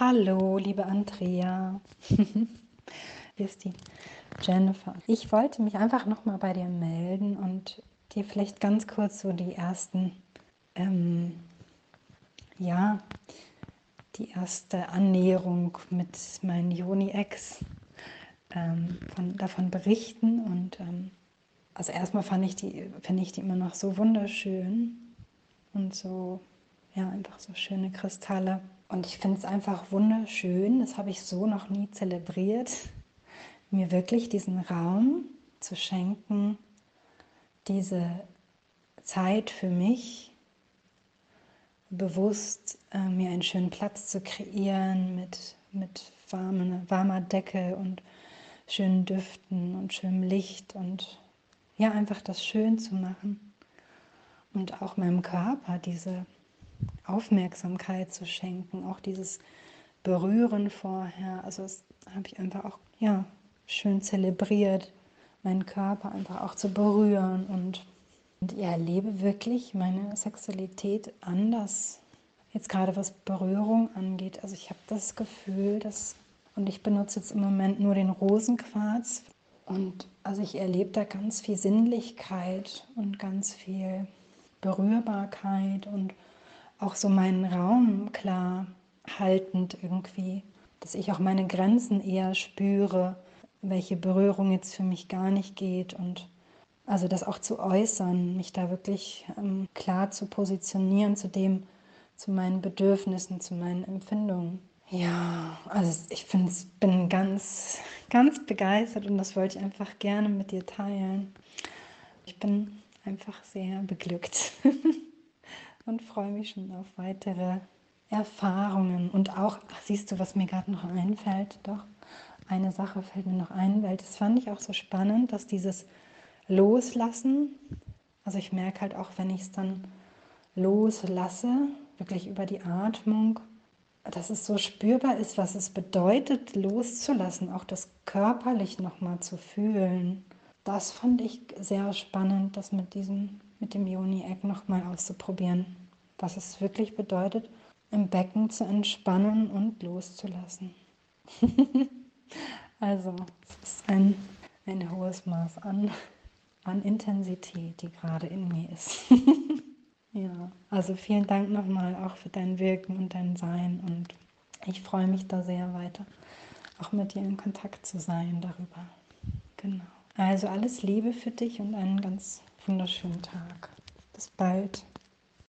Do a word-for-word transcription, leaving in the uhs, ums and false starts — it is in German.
Hallo, liebe Andrea. Hier ist die Jennifer. Ich wollte mich einfach nochmal bei dir melden und dir vielleicht ganz kurz so die ersten, ähm, ja, die erste Annäherung mit meinen Yoni-Ex ähm, von, davon berichten. Und ähm, also erstmal fand ich die, finde ich die immer noch so wunderschön und so, ja, einfach so schöne Kristalle. Und ich finde es einfach wunderschön, das habe ich so noch nie zelebriert, mir wirklich diesen Raum zu schenken, diese Zeit für mich, bewusst äh, mir einen schönen Platz zu kreieren mit, mit warme, warmer Decke und schönen Düften und schönem Licht und ja, einfach das schön zu machen und auch meinem Körper diese Aufmerksamkeit zu schenken, auch dieses Berühren vorher. Also das habe ich einfach auch ja, schön zelebriert, meinen Körper einfach auch zu berühren und, und ich erlebe wirklich meine Sexualität anders. Jetzt gerade was Berührung angeht. Also ich habe das Gefühl, dass, und ich benutze jetzt im Moment nur den Rosenquarz. Und also ich erlebe da ganz viel Sinnlichkeit und ganz viel Berührbarkeit und auch so meinen Raum klar haltend irgendwie, dass ich auch meine Grenzen eher spüre, welche Berührung jetzt für mich gar nicht geht und also das auch zu äußern, mich da wirklich ähm, klar zu positionieren zu dem, zu meinen Bedürfnissen, zu meinen Empfindungen. Ja, also ich finde, bin ganz, ganz begeistert und das wollte ich einfach gerne mit dir teilen. Ich bin einfach sehr beglückt und freue mich schon auf weitere Erfahrungen. Und auch, ach, siehst du, was mir gerade noch einfällt? Doch, eine Sache fällt mir noch ein, weil das fand ich auch so spannend, dass dieses Loslassen, also ich merke halt auch, wenn ich es dann loslasse, wirklich über die Atmung, dass es so spürbar ist, was es bedeutet, loszulassen, auch das körperlich nochmal zu fühlen. Das fand ich sehr spannend, das mit diesem, mit dem Yoni-Egg nochmal auszuprobieren, was es wirklich bedeutet, im Becken zu entspannen und loszulassen. Also, es ist ein, ein hohes Maß an, an Intensität, die gerade in mir ist. Ja, also vielen Dank nochmal auch für dein Wirken und dein Sein und ich freue mich da sehr weiter, auch mit dir in Kontakt zu sein darüber. Genau. Also alles Liebe für dich und einen ganz wunderschönen Tag. Bis bald.